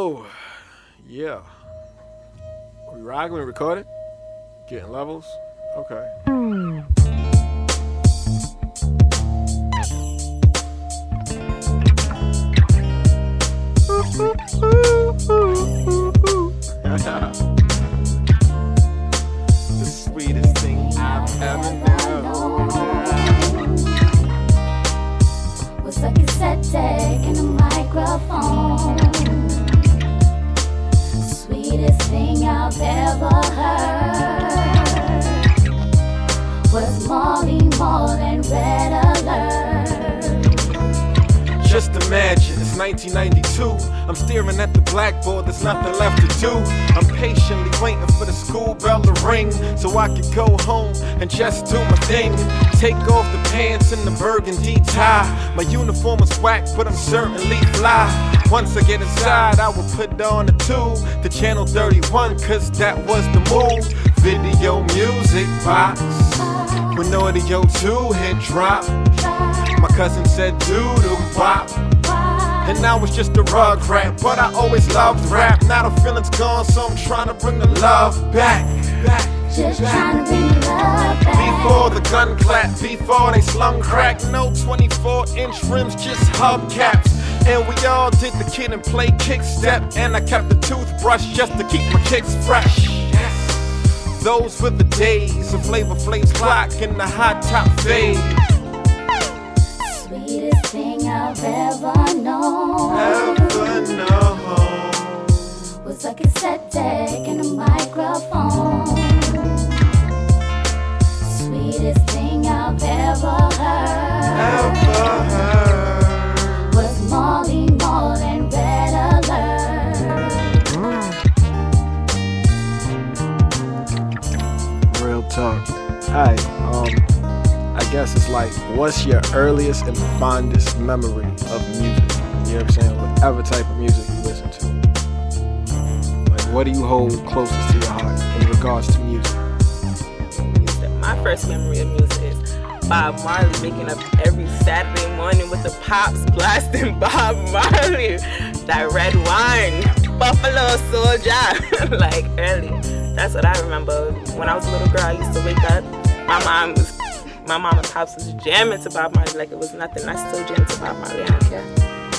Yo, yeah. We rocking, we recording? Getting levels? Okay. The sweetest thing I've ever known. Was a cassette deck and a microphone. Sweetest thing I've ever heard was Molly Mall and Red Alert. Just imagine, it's 1992. I'm staring at the blackboard, there's nothing left to do. I'm patiently waiting for the school bell to ring so I could go home and just do my thing. Take off the pants and the burgundy tie. My uniform is whack, but I'm certainly fly. Once I get inside, I will put on a tube to Channel 31, cause that was the move. Video music box with no audio 2 hit drop. My cousin said doo-doo bop, and now it's just a rug rap. But I always loved rap, now the feeling's gone, so I'm trying to bring the love back. Just trying to bring the love back. Before the gun clap, before they slung crack. No 24-inch rims, just hubcaps. And we all did the kid and play kick step. And I kept the toothbrush just to keep my kicks fresh. Those were the days of Flavor Flav's clock and the hot top fade. Sweetest thing I've ever known. Was a cassette deck and a microphone. Sweetest thing I've ever heard was Molly Mall and Red Alert. Real talk. Alright, I guess it's like, what's your earliest and fondest memory of music? You know what I'm saying? Whatever type of music you listen to. Like, what do you hold closest to your heart in regards to music? My first memory of music is Bob Marley waking up every Saturday morning with the pops blasting Bob Marley. That red wine, Buffalo Soldier, like early. That's what I remember. When I was a little girl, I used to wake up. My mom and pops was jamming to Bob Marley like it was nothing. I still jam to Bob Marley, I don't care.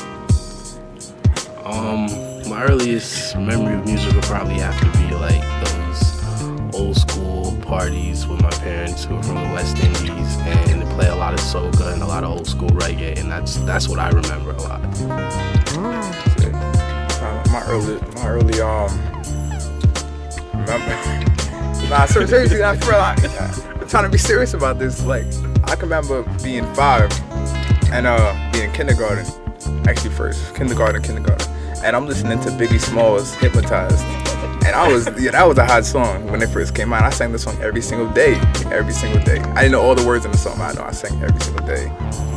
My earliest memory of music would probably have to be like those old school parties with my parents who are from the West Indies, and they play a lot of soca and a lot of old school reggae, and that's what I remember a lot. My early remember. Nah, so seriously, I feel like I'm trying to be serious about this. Like, I can remember being 5 and being in kindergarten. Actually, first kindergarten, and I'm listening to Biggie Smalls' "Hypnotized." And that was a hot song when it first came out. I sang the song every single day. I didn't know all the words in the song, but I know I sang every single day.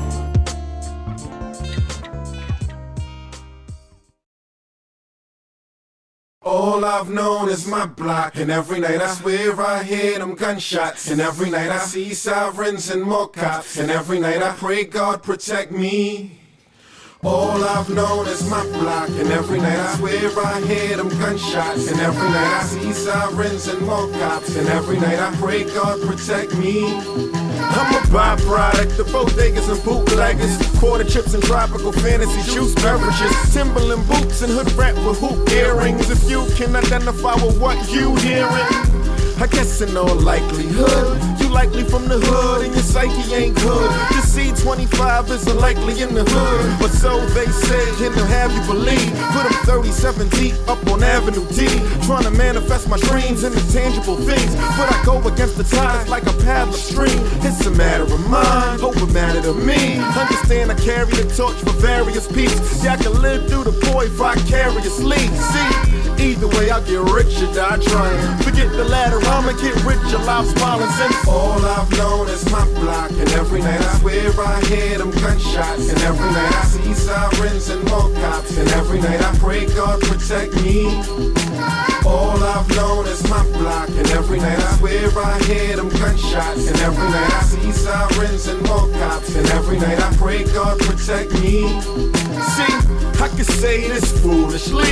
All I've known is my block, and every night I swear I hear them gunshots, and every night I see sirens and more cops, and every night I pray God protect me. All I've known is my block, and every night I swear I hear them gunshots, and every night I see sirens and more cops, and every night I pray God protect me. I'm a byproduct of bodegas and bootleggers, quarter chips and tropical fantasy juice beverages, Timberland boots and hood rat with hoop earrings. If you can identify with what you hearing, I guess in all likelihood, you likely from the hood and your psyche ain't good. The C25 isn't likely in the hood, but so they say, and they'll have you believe. Put them 37 deep up on Avenue D, trying to manifest my dreams into tangible things. But I go against the tides like a paddle stream. It's a matter of mind, hope it matter to me. Understand I carry the torch for various peaks. Yeah, I can live through the void vicariously. See, either way I'll get rich or die trying. Forget the ladder, I'ma get rich alive smiling. Since all I've known is my block, and every night I swear I hear them gunshots, and every night I see sirens and more cops, and every night I pray God protect me. All I've known is my block, and every night I swear I hear them gunshots, and every night I see sirens and more cops, and every night I pray God protect me. See, I can say this foolishly,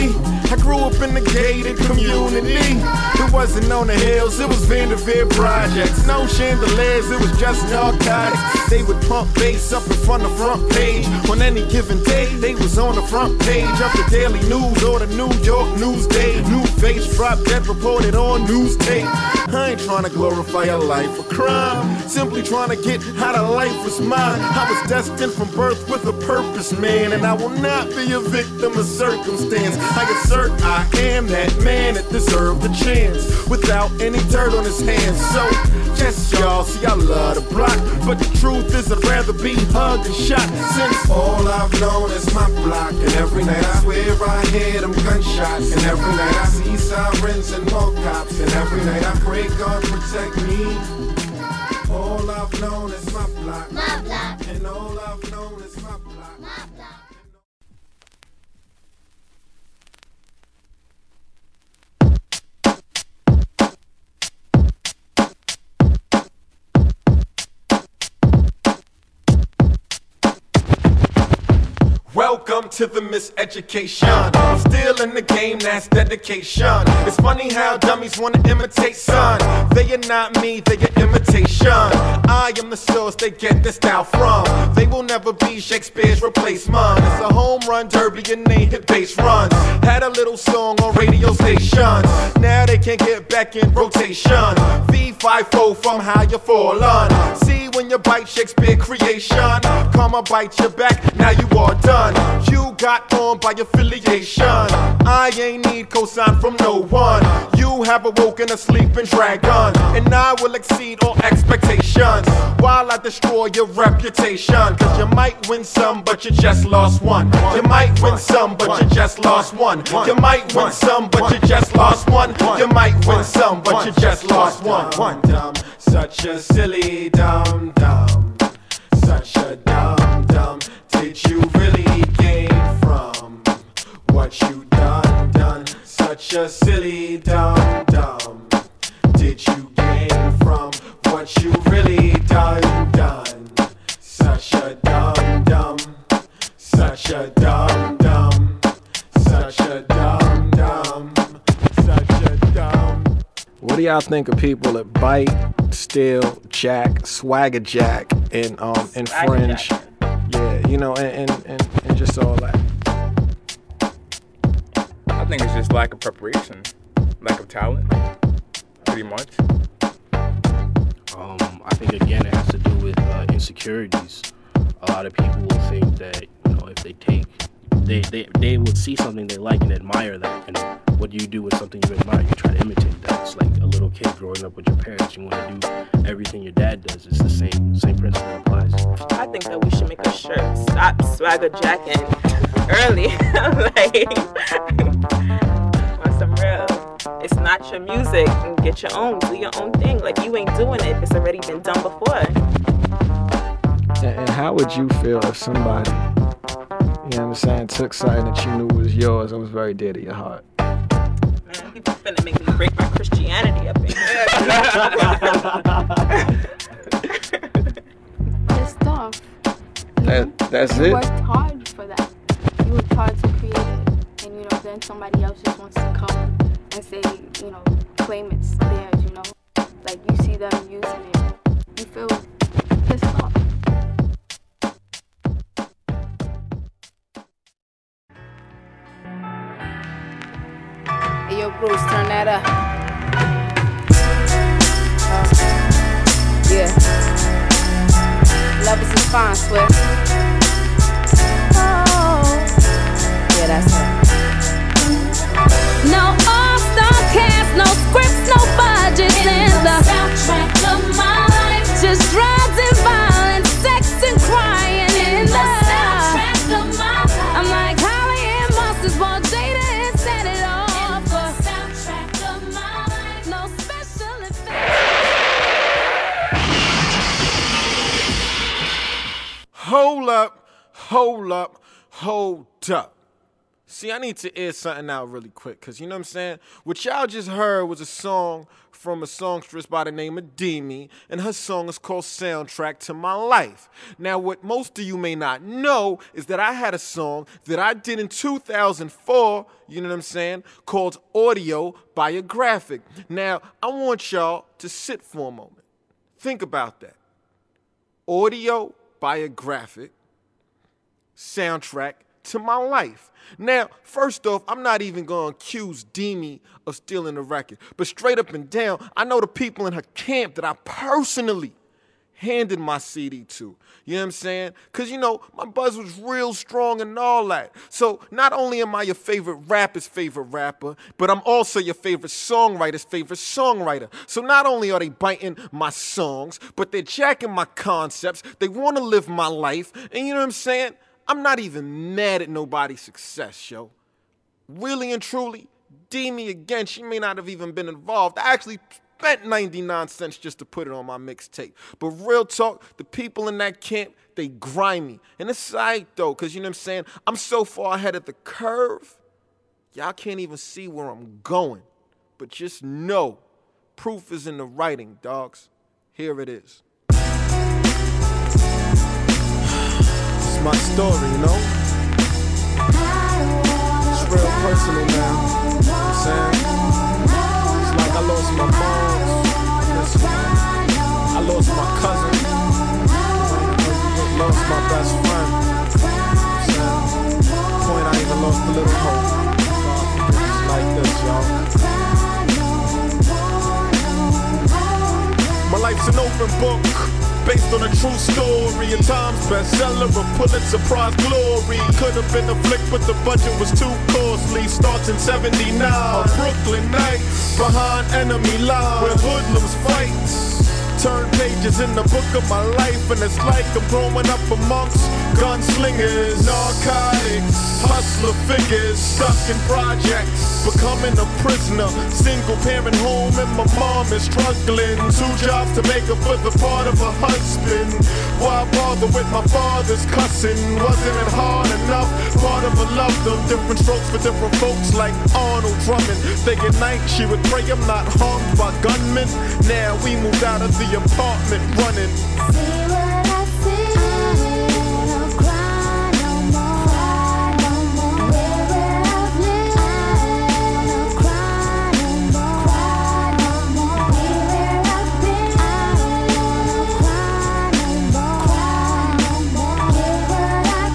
I grew up in the gated community. It wasn't on the hills, it was Vanderveer projects. No chandeliers, it was just narcotics. They would pump bass up in front of front page. On any given day, they was on the front page of the Daily News or the New York Newsday. New face dropped, dead reported on news tape. I ain't trying to glorify a life of crime, simply trying to get how the life was mine. I was destined from birth with a purpose, man, and I will not be a victim of circumstance. I assert I am that man that deserved the chance, without any dirt on his hands. So, yes, y'all, see, I love the block, but the truth is I'd rather be hugged and shot, since all I've known is my block. And every night I swear I hear them gunshots, and every night I see sirens and more cops, and every night I pray God protect me. All I've known is my block, and all I've known is my block. Welcome to the miseducation. I'm still in the game, that's dedication. It's funny how dummies wanna imitate son. They are not me, they are imitation. I am the source they get their style from. They will never be Shakespeare's replacement. It's a home run derby and they hit base runs. Had a little song on radio stations. Now they can't get back in rotation. V5-4 from how you fallen. See when you bite Shakespeare creation. Come and bite your back, now you are done. You got on by affiliation. I ain't need cosign from no one. You have awoken a sleeping dragon, and I will exceed all expectations while I destroy your reputation. Cause you might win some, but you just lost one. You might win some, but you just lost one. You might win some, but you just lost one. You might win some, but you just lost one. Dumb, such a silly dumb dumb. Such a dumb dumb. Did you really gain from what you done? Such a silly dumb dumb. Did you gain from what you really done? Such a dumb dumb. Such a dumb dumb. Such a dumb dumb. Such a dumb. What do y'all think of people that bite, steal, jack, swagger jack, and infringe? Yeah, you know, and just all that. I think it's just lack of preparation, lack of talent, pretty much. I think again it has to do with insecurities. A lot of people will think that, you know, if they would see something they like and admire that, and what do you do with something you admire? You try to imitate that. It's like a little kid growing up with your parents. You want to do everything your dad does. It's the same principle applies. I think that we should make a shirt. Stop swagger jacking early. Like, want some real. It's not your music. Get your own. Do your own thing. Like, you ain't doing it. It's already been done before. And how would you feel if somebody, you know what I'm saying, took something that you knew was yours and was very dear to your heart? Man, people finna make me break my Christianity up in here. Pissed off. That's You it? worked hard for that. You worked hard to create it. And, you know, then somebody else just wants to come and say, you know, claim it's theirs, you know? Like, you see them using it. You feel pissed off. Hey, yo, Bruce, turn that up. Yeah. Love is fine, Swift. Oh. Yeah, that's it. No all-star cast, no scripts, no budgets in the soundtrack of my life. Just drugs and violence, sex and crying in the soundtrack of my life. I'm like Holly and Monsters, bought Jada and set it off. The soundtrack of my life, no special effects. Hold up, hold up, hold up. See, I need to air something out really quick, because you know what I'm saying? What y'all just heard was a song from a songstress by the name of Demi, and her song is called Soundtrack to My Life. Now, what most of you may not know is that I had a song that I did in 2004, you know what I'm saying, called Audio Biographic. Now, I want y'all to sit for a moment. Think about that. Audio Biographic, Soundtrack to My Life. Now, first off, I'm not even going to accuse Demi of stealing the record. But straight up and down, I know the people in her camp that I personally handed my CD to. You know what I'm saying? Because, you know, my buzz was real strong and all that. So not only am I your favorite rapper's favorite rapper, but I'm also your favorite songwriter's favorite songwriter. So not only are they biting my songs, but they're jacking my concepts. They want to live my life. And you know what I'm saying? I'm not even mad at nobody's success, yo. Really and truly, Demi, again, she may not have even been involved. I actually spent 99 cents just to put it on my mixtape. But real talk, the people in that camp, they grimy. And it's aight, though, because, you know what I'm saying, I'm so far ahead of the curve, y'all can't even see where I'm going. But just know, proof is in the writing, dogs. Here it is. My story, you know? It's real personal now, you know what I'm saying? It's like I lost my moms, I lost my cousin, lost my best friend, you know what I'm saying? Point I even lost a little hope. It's like this, y'all. My life's an open book, based on a true story, a Times bestseller, a Pulitzer Prize glory. Could have been a flick, but the budget was too costly. Starts in 79, Brooklyn nights, behind enemy lines, where hoodlums fight. Turn pages in the book of my life, and it's like I'm growing up amongst gunslingers, narcotics, hustler figures, stuck in projects, becoming a prisoner, single parent home, and my mom is struggling. 2 jobs to make up for the part of a husband. Why bother with my father's cussing? Wasn't it hard enough? Part of a love them, different strokes for different folks like Arnold Drummond. Day and night she would pray I'm not harmed by gunmen. Now we moved out of the apartment running. See what I see, don't cry no more, no more. Where I've lived, don't cry no more, no more. Where I've been, don't cry no more, Where I've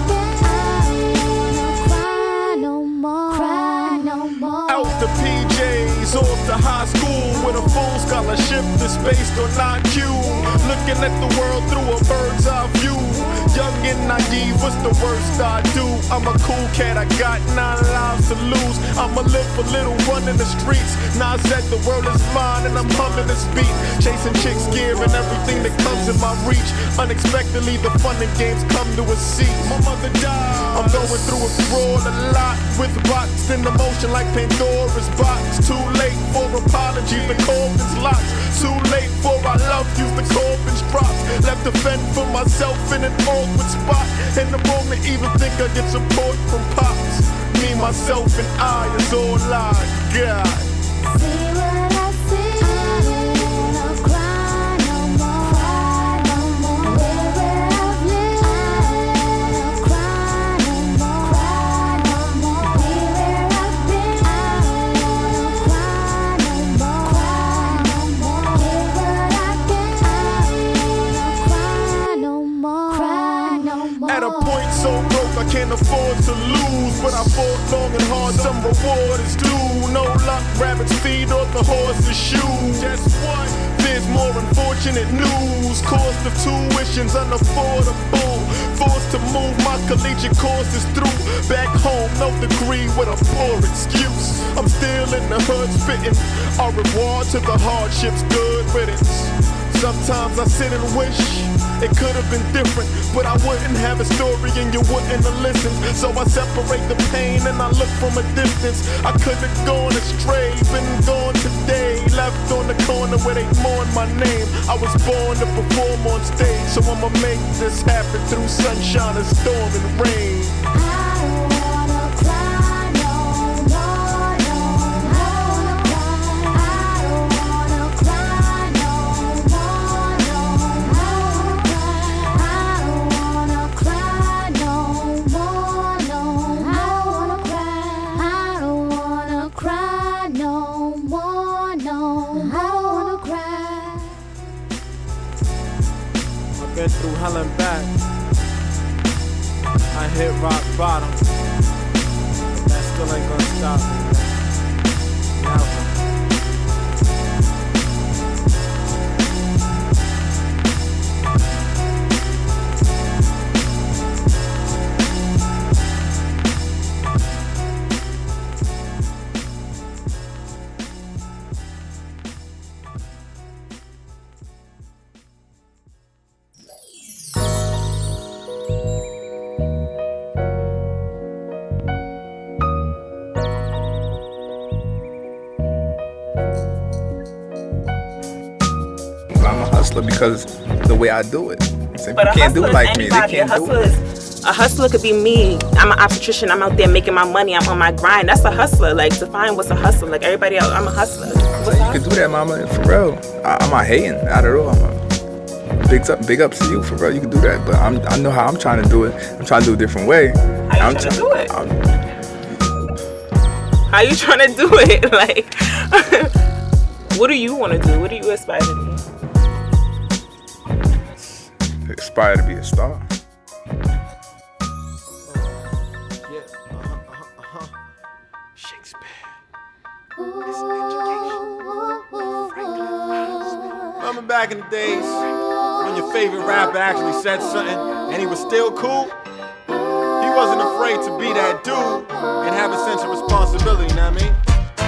been, don't cry no more. Out the PJs, off to high school with a full scholarship that's based on IQ. Looking at the world through a bird's eye view. Young and naive, what's the worst I do? I'm a cool cat, I got 9 lives to lose. I'ma live a little, run in the streets. Nas said the world is mine and I'm humming this beat. Chasing chicks, gear and everything that comes in my reach. Unexpectedly, the fun and games come to a cease. My mother died. I'm going through a fraud a lot, with rocks in the motion like Pandora's box. Too late for apologies, the coffin's locked. Too late for I love you, the coffin's dropped. Left to fend for myself in an awkward spot. In the moment, even think I get support from pops. Me, myself, and I is all I got. See what I see, don't cry no more, Where I've lived, don't cry no more, Where I've been, don't cry no more, Where I've been, don't cry no more. At a point so broke I can't afford to lose, but I fought long and hard, some reward is due. No luck, rabbit's feet or the horse's shoes. Guess what? There's more unfortunate news. Cost of tuition's unaffordable. Forced to move my collegiate courses through. Back home, no degree with a poor excuse. I'm still in the hood spitting. Au revoir to the hardships, good riddance. Sometimes I sit and wish it could have been different, but I wouldn't have a story and you wouldn't have listened. So I separate the pain and I look from a distance. I could have gone astray, been gone today. Left on the corner where they mourn my name. I was born to perform on stage, so I'ma make this happen through sunshine and storm and rain. I don't wanna cry been through hell and back. I hit rock bottom, but that still ain't gonna stop me. Never. Because the way I do it. So But people can't do it like me. They can't do it. A hustler could be me. I'm an obstetrician. I'm out there making my money. I'm on my grind. That's a hustler. Like, define what's a hustler. Like, everybody else, I'm a hustler. So you can do that, mama, for real. I'm not hating at all. Big ups to you, for real. You can do that. But I know how I'm trying to do it. I'm trying to do it a different way. How you trying to do it? How you trying to do it? Like, what do you want to do? What do you aspire to do? Aspire to be a star. Shakespeare. Remember back in the days when your favorite rapper actually said something and he was still cool? He wasn't afraid to be that dude and have a sense of responsibility, you know what I mean?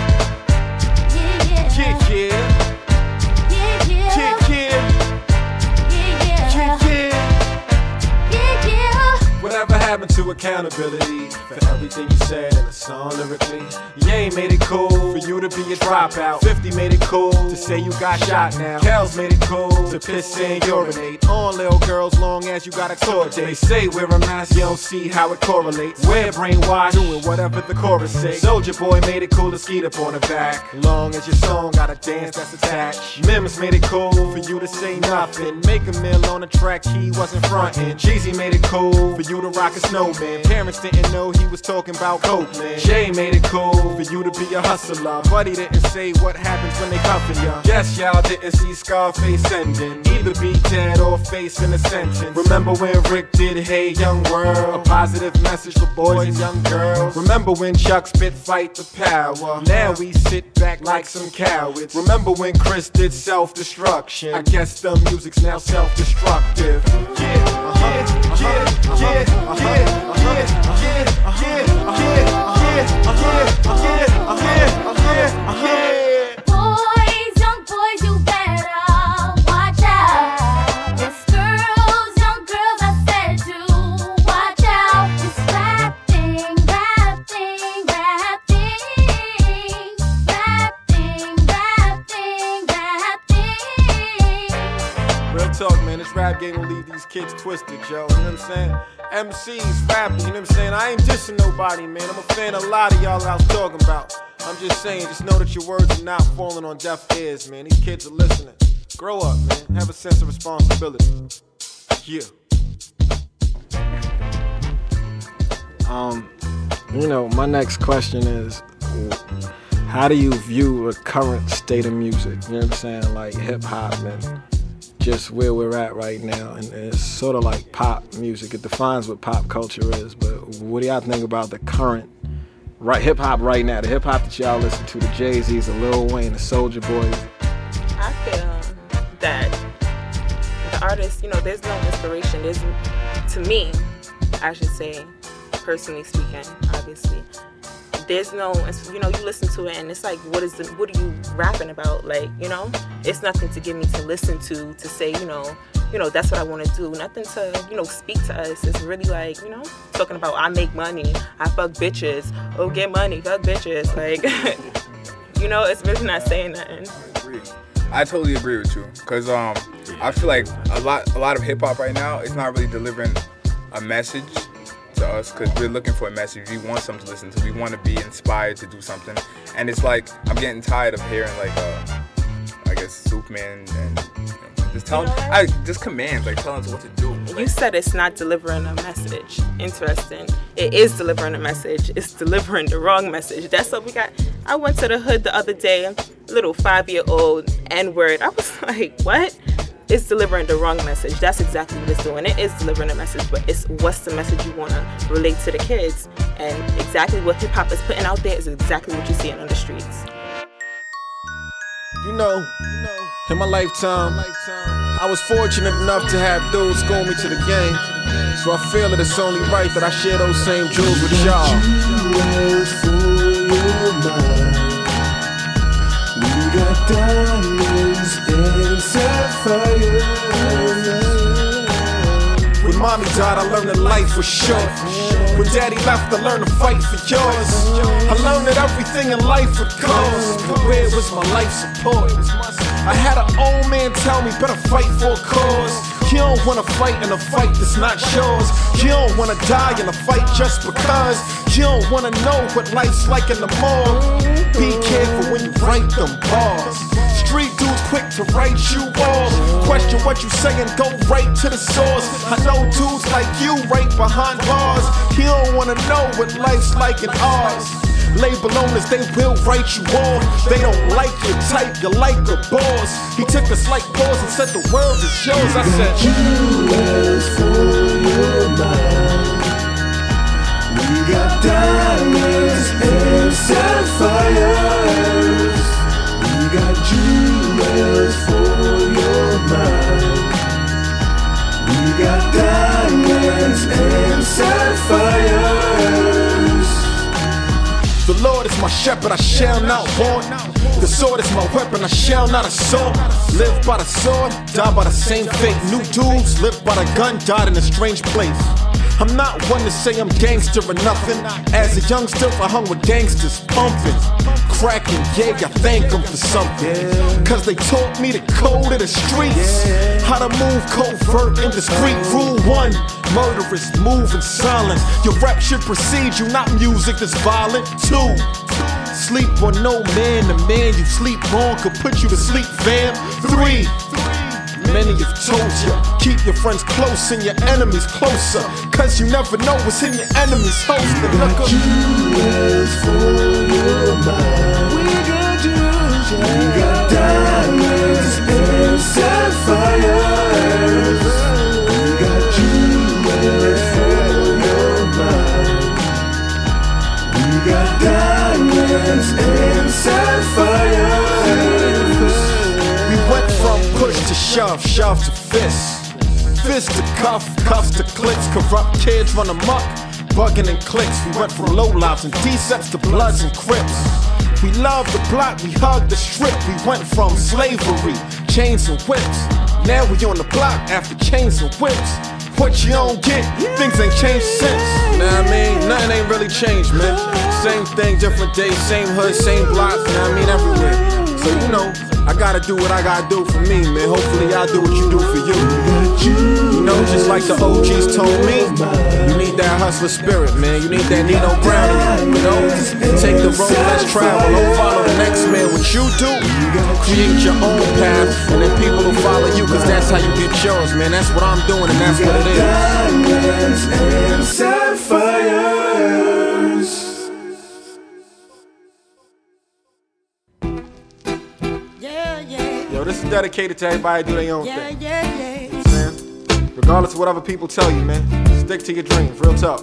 Whatever happened to accountability for everything you said in the song lyrically? Ye made it cool for you to be a dropout. 50 made it cool to say you got shot now. Kels made it cool to piss and urinate on little girls long as you got a tour date. They say wear a mask, you don't see how it correlates. We're brainwashed, doing whatever the chorus say. Soulja Boy made it cool to skeet up on the back. Long as your song got a dance that's attached. Mims made it cool for you to say nothing. Make a meal on the track, he wasn't frontin'. Jeezy made it cool for you to rock a snowman. Parents didn't know he was talking about coke, man. Jay made it cool for you to be a hustler. But he didn't say what happens when they cuffin' ya. Guess y'all didn't see Scarface ending. Either be dead or facing a sentence. Remember when Rick did Hey Young World? A positive message for boys and young girls. Remember when Chuck spit fight the power? Now we sit back like some cowards. Remember when Chris did self-destruction? I guess the music's now self-destructive. Boys, young boys, you better watch out. Yes, girls, young girls, I said to watch out. This rap thing. Real talk, man, this rap game will leave these kids twisted, yo. You know what I'm saying? MCs, rappers, you know what I'm saying? I ain't dissing nobody, man. I'm a fan of a lot of y'all I was talking about. I'm just saying, just know that your words are not falling on deaf ears, man. These kids are listening. Grow up, man. Have a sense of responsibility. Yeah. You know, my next question is, how do you view the current state of music? You know what I'm saying? Like hip-hop and just where we're at right now. And it's sort of like pop music. It defines what pop culture is. But what do y'all think about the current hip-hop right now? The hip-hop that y'all listen to, the Jay-Z's, the Lil Wayne, the Soulja Boys. I feel that the artist, you know, there's no inspiration. There's, to me, I should say, personally speaking, obviously, there's no, you know, you listen to it and it's like, what are you rapping about? Like, you know, it's nothing to get me to listen to say, you know, that's what I want to do. Nothing to, you know, speak to us. It's really like, you know, talking about I make money, I fuck bitches, oh, get money, fuck bitches. Like, you know, it's really not saying nothing. I totally agree with you, because I feel like a lot of hip hop right now is not really delivering a message to us, because we're looking for a message. We want something to listen to. We want to be inspired to do something, and it's like I'm getting tired of hearing like I guess Superman and just telling, just commands, like telling us what to do. You said it's not delivering a message. Interesting. It is delivering a message. It's delivering the wrong message. That's what we got. I went to the hood the other day, little 5-year-old N-word. I was like, what? it's delivering the wrong message. That's exactly what it's doing. It is delivering a message, but it's what's the message you want to relate to the kids. And exactly what hip hop is putting out there is exactly what you're seeing on the streets. You know, in my lifetime, I was fortunate enough to have dudes school me to the game. So I feel that it's only right that I share those same jewels with y'all. We got diamonds and sapphires. When mommy died, I learned that life was short. When daddy left, I learned to fight for yours. I learned that everything in life would cost, but where was my life support? I had an old man tell me, better fight for a cause. You don't wanna fight in a fight that's not yours. You don't wanna die in a fight just because. You don't wanna know what life's like in the morgue. Be careful when you write them bars. Street dudes quick to write you off. Question what you saying, go right to the source. I know dudes like you right behind bars. You don't wanna know what life's like in ours. Label owners, they will write you off. They don't like your type, you like a boss. He took us like balls and said the world is yours. I said, jewels for your mind. We got diamonds and sapphires. We got jewels for your mind. We got diamonds and sapphires. the Lord is my shepherd, I shall not want. The sword is my weapon, I shall not assault. Live by the sword, die by the same fate. New dudes live by the gun, died in a strange place. I'm not one to say I'm gangster or nothing. As a youngster, I hung with gangsters, pumping, cracking, yeah, I thank them for something. Cause they taught me the code of the streets. How to move covert and discreet. Rule 1, murderous, move in silence. Your rap should precede you, not music that's violent. 2, sleep on no man, the man you sleep on could put you to sleep, fam. 3, many have told you, keep your friends close and your enemies closer. Cause you never know what's in your enemy's host. And look up. Jewels for your mind. We got jewels, yeah. We got diamonds and sapphires. We got jewels for your mind. We got diamonds and sapphires. We went from push to shove, shove to fist. Fist to cuff, cuffs to clicks. Corrupt kids run amok, bugging in clicks. We went from low lives and D-sets to Bloods and Crips. We loved the block, we hugged the strip. We went from slavery, chains and whips. Now we on the block after chains and whips. What you don't get, things ain't changed since. Know what I mean? Nothing ain't really changed, man. Same thing, different day, same hood, same block, you know what I mean, everywhere. So you know, I gotta do what I gotta do for me, man. Hopefully y'all do what you do for you. You know, just like the OGs told me, you need that hustler spirit, man. You need that Nino Brown in you, you know? Take the road, let's travel. Don't follow the next man. What you do, create your own path, and then people will follow you, cause that's how you get yours, man. That's what I'm doing, and that's what it is. Diamonds and sapphires. Yo, this is dedicated to everybody do their own thing. You know what I'm saying? Regardless of what other people tell you, man. Stick to your dreams, real talk.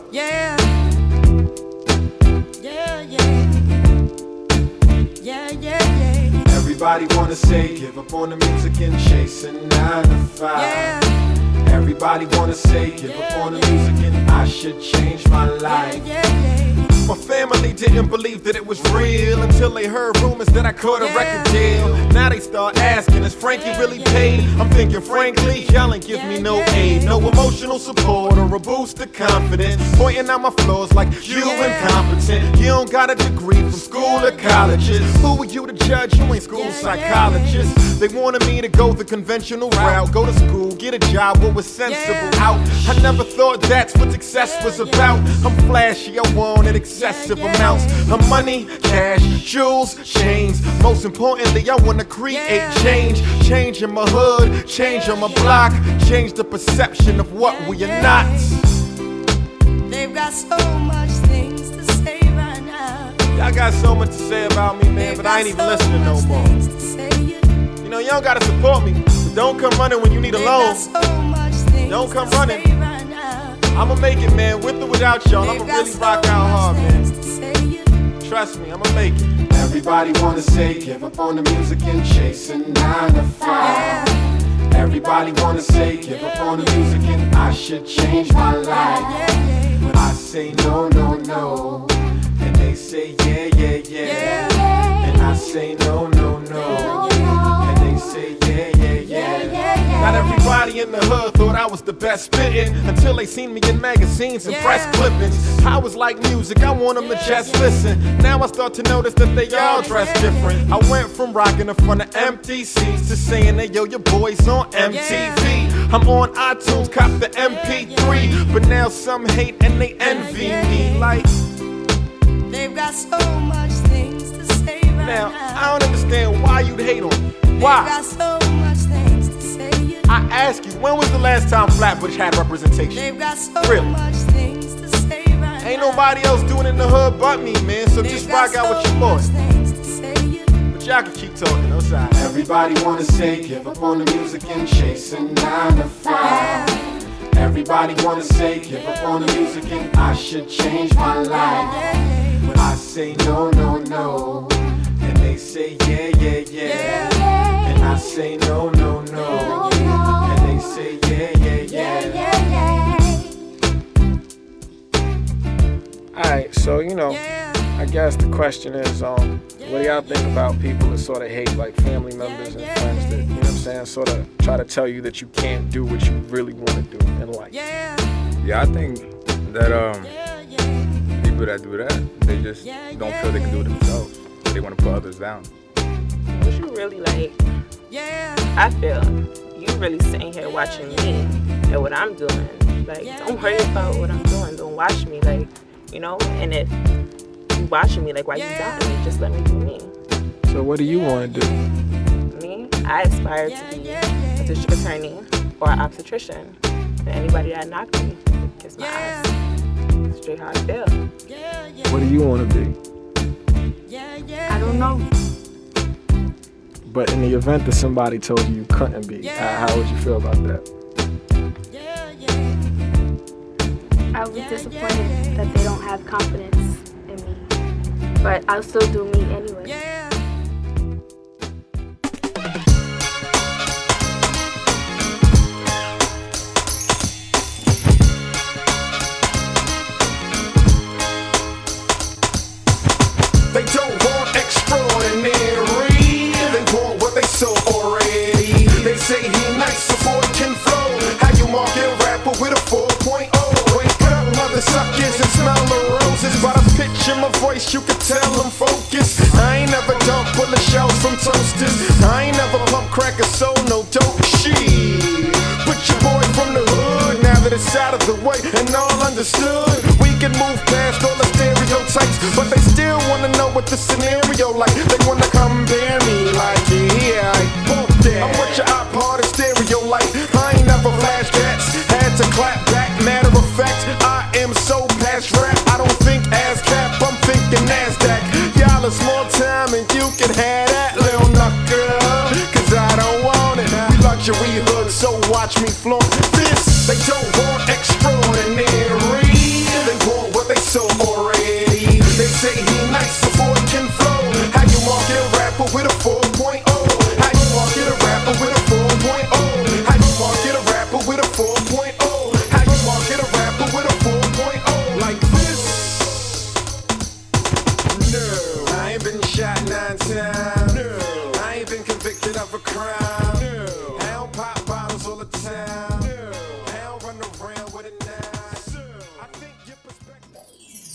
Everybody wanna say, give up on the music and chasing 9 to 5. Everybody wanna say, give up on the music and I should change my life. My family didn't believe that it was real until they heard rumors that I caught a record deal. Now they start asking, is Frankie really paid? I'm thinking, frankly, y'all ain't give me no aid, no emotional support or a boost of confidence. Pointing out my flaws like you incompetent. You don't got a degree from school or colleges. Who are you to judge? You ain't school psychologist. They wanted me to go the conventional route, go to school, get a job, what was sensible out. I never thought that's what success was about. I'm flashy, I wanted excessive amounts of money, cash, jewels, chains. Most importantly, I wanna create change. Change in my hood, change on my block, change the perception of what we are not. They've got so much things to say right now. Y'all got so much to say about me, man, but I ain't even listening no more. You know, y'all gotta support me, but Don't come running when you need a loan. Don't come running. I'ma make it, man, with or without y'all. I'ma really rock out hard, man. Trust me, I'ma make it. Everybody wanna say give up on the music and chasing 9 to 5. Everybody wanna say give up on the music and I should change my life. But I say no, no, no, and they say yeah, yeah, yeah. And I say no, no, no, and they say yeah, yeah, yeah. Not everybody in the hood thought I was the best spittin' until they seen me in magazines and press clippings. I was like music, I want them to just listen. Now I start to notice that they all dress different. I went from rocking in front of empty seats to saying that yo, your boy's on MTV. I'm on iTunes, cop the MP3, but now some hate and they envy me. Like, they've got so much things to say right now I don't understand why you'd hate on me. Why? They've got so much things to say. I ask you, when was the last time Flatbush had representation? They've got so Really? much things to say right Ain't nobody else doing it in the hood but me, man. So just rock out with your boy. But y'all can keep talking, no side. Everybody wanna say give up on the music and chasing 9 to 5. Everybody wanna say give up on the music and I should change my life. But I say no, no, no, and they say yeah, yeah, yeah. And I say no, no, no, and they say yeah, yeah, yeah. Alright, so you know, I guess the question is, what do y'all think about people that sort of hate like family members and friends that, you know what I'm saying, sort of try to tell you that you can't do what you really want to do in life? Yeah, I think that people that do that, they just don't feel they can do it themselves. They want to put others down. What you really like? I feel you really sitting here watching me and what I'm doing. Like, don't worry about what I'm doing. Don't watch me, like, you know. And if you watching me, like, why you doubting me? Just let me do me. So what do you want to do? Me, I aspire to be a district attorney or an obstetrician. And anybody that knocked me, kiss my ass. Straight how I feel. What do you want to be? I don't know. But in the event that somebody told you you couldn't be, how would you feel about that? I was disappointed that they don't have confidence in me. But I'll still do me anyway. They don't want extraordinary, they want what they saw already. They say he nice before he can flow. How you market a rapper with a 4.0? Wake up, mother suckers, and smell the roses. By the pitch in my voice, you can tell I'm focused. I ain't never dumped bullet shells from toasters. I ain't never pump crack or sold no dope shit. Put your boy from the hood, now that it's out of the way and all understood. We can move past all the stereotypes, but they still wanna know what the scenario like. They wanna compare me like, yeah, I bump that. I'm what your iPod and stereo like. I ain't never flash cats, had to clap back. Matter of fact, I am so past rap. I don't think ASCAP, I'm thinking NASDAQ. Y'all is more time and you can have that little knuckle, cause I don't want it. We luxury hood, so watch me flaunt this. They don't want extraordinary, they want what they saw already. They say he nice before he can flow. How you market a rapper with a 4.0? How you market a rapper with a 4.0? How you market a rapper with a 4.0? How you market a rapper with a 4.0? Like this? No, I ain't been shot 9 times. No, I ain't been convicted of a crime. No, I don't pop bottles all the time. No, I don't run around with a knife. I think your perspective.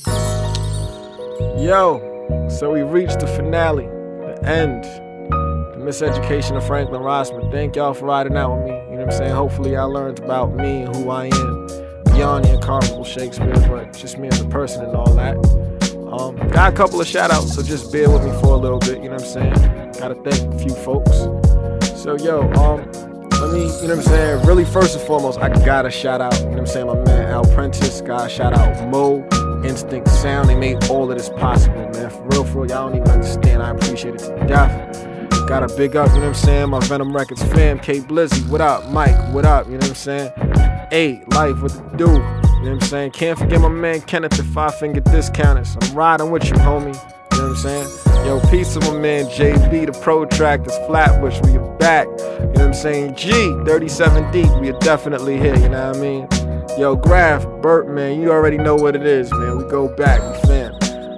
Yo, so we reached the finale, the end, the miseducation of Franklin Rossman. Thank y'all for riding out with me. You know what I'm saying? Hopefully y'all learned about me and who I am beyond the incomparable Shakespeare, but just me as a person and all that. Got a couple of shout outs, so just bear with me for a little bit, you know what I'm saying? Gotta thank a few folks. So yo, let me, you know what I'm saying, really first and foremost, I gotta shout out, you know what I'm saying, my man Al Prentice, gotta shout out Mo, Instinct Sound. They made all of this possible, man. For real, y'all don't even understand. I appreciate it to death. Gotta big up, you know what I'm saying? My Venom Records fam, K Blizzy, what up? Mike, what up? You know what I'm saying? 8, Life, what the do? You know what I'm saying? Can't forget my man Kenneth, the 5-finger discounters. I'm riding with you, homie. You know what I'm saying? Yo, peace to my man JB, the Protractors, Flatbush, we are back. You know what I'm saying? G, 37 deep, we are definitely here, you know what I mean? Yo, Graph, Burt, man, you already know what it is, man. We go back, we fam.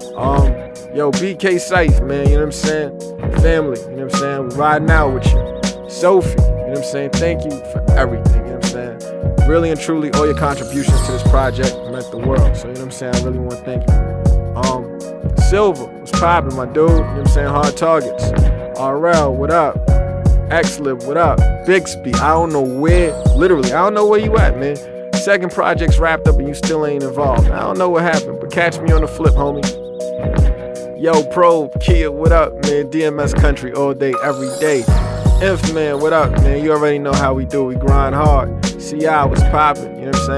Yo, BK Scythe, man, you know what I'm saying? Family, you know what I'm saying? We riding out with you. Sophie, you know what I'm saying? Thank you for everything, you know what I'm saying? Really and truly, all your contributions to this project meant the world. So, you know what I'm saying? I really want to thank you. Silver, what's poppin', my dude? You know what I'm saying? Hard Targets. RL, what up? Xlib, what up? Bixby, I don't know where, literally, I don't know where you at, man. Second project's wrapped up and you still ain't involved. I don't know what happened, but catch me on the flip, homie. Yo, Probe, Kia, what up, man? DMS Country all day, every day. Inf, man, what up, man? You already know how we do. We grind hard. CI was poppin', you know what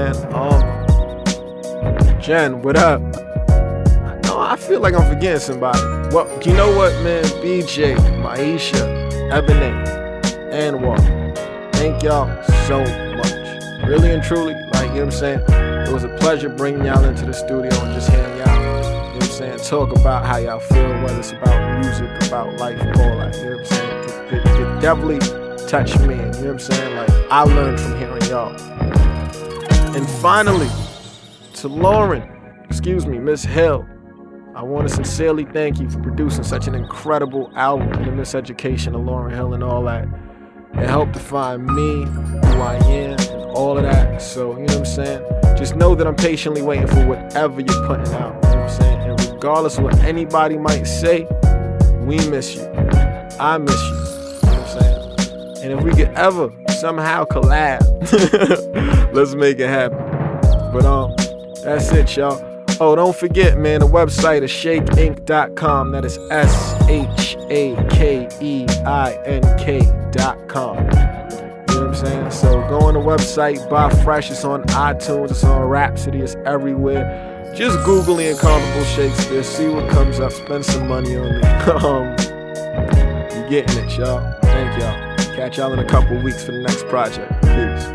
I'm saying? Jen, what up? No, I feel like I'm forgetting somebody. Well, you know what, man? BJ, Maisha, Ebony, Anwar. Thank y'all so much. Really and truly, like, you know what I'm saying? It was a pleasure bringing y'all into the studio and just hearing y'all. You know what I'm saying? Talk about how y'all feel, whether it's about music, about life, all that. You know what I'm saying? It definitely touched me. You know what I'm saying? Like, I learned from hearing y'all. And finally, to Lauren, Miss Hill, I want to sincerely thank you for producing such an incredible album, The Miseducation of Lauren Hill and all that. It helped define me, who I am, and all of that. So, you know what I'm saying? Just know that I'm patiently waiting for whatever you're putting out. You know what I'm saying? And regardless of what anybody might say, we miss you. I miss you. You know what I'm saying? And if we could ever somehow collab, let's make it happen. But that's it, y'all. Oh, don't forget, man, the website is shakeinc.com. That is SHAKEINK.com. You know what I'm saying? So go on the website, buy Fresh. It's on iTunes, it's on Rhapsody, it's everywhere. Just Google the Incomparable Shakespeare, see what comes up, spend some money on me. You getting it, y'all. Thank y'all. Catch y'all in a couple weeks for the next project. Peace.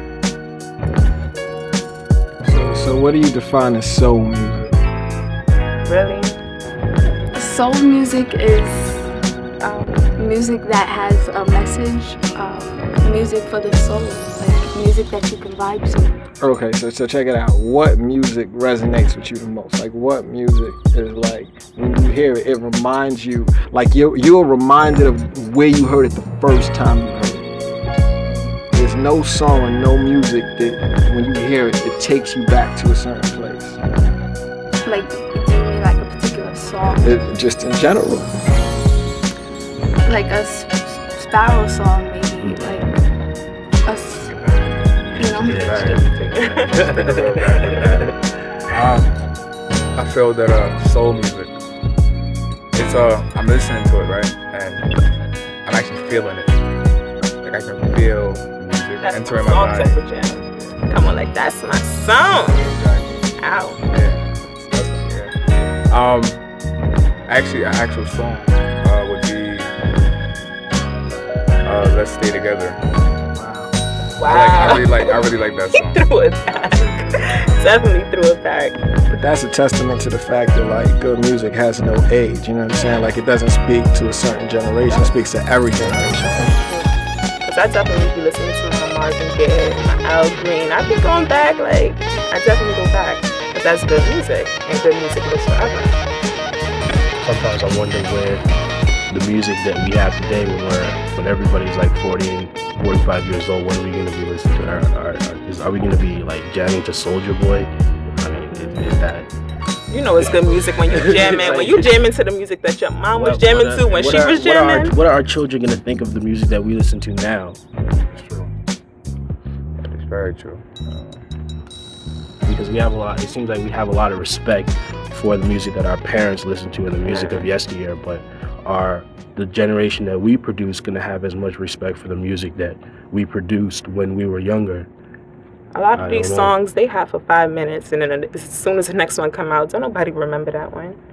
So what do you define as soul music? Really? Soul music is music that has a message, music for the soul, like music that you can vibe to. Okay, so check it out. What music resonates with you the most? Like, what music is like, when you hear it, it reminds you, like you're reminded of where you heard it the first time you heard it. There's no song or no music that when you hear it, it takes you back to a certain place. Like, do you mean like a particular song? Just in general. Like a Sparrow song, maybe, like us, you know? I feel that soul music, it's I'm listening to it, right? And I'm actually feeling it. Like I can feel music That's entering my my song mind. temperature. Come on, like that's my song. Ow. Actually, an actual song would be "Let's Stay Together." Wow. I really like that song. He threw it back. Definitely threw it back. But that's a testament to the fact that like good music has no age, you know what I'm saying? Like it doesn't speak to a certain generation, it speaks to every generation. Cause I definitely be listening to my Marvin Gaye, my Al Green. I be going back, like I definitely go back. Cause that's good music, and good music lives forever. Sometimes I wonder where the music that we have today, when everybody's like 40 and 45 years old, what are we going to be listening to? Are we going to be like jamming to Soulja Boy? I mean, is that? You know it's good music when you jamming. When you jamming to the music that your mom was jamming to when she was jamming. What are our children going to think of the music that we listen to now? It's true. It's very true. Because we have a lot, it seems like we have a lot of respect for the music that our parents listened to and the music of yesteryear, but the generation that we produce going to have as much respect for the music that we produced when we were younger? A lot of these songs, they have for 5 minutes, and then as soon as the next one come out, don't nobody remember that one.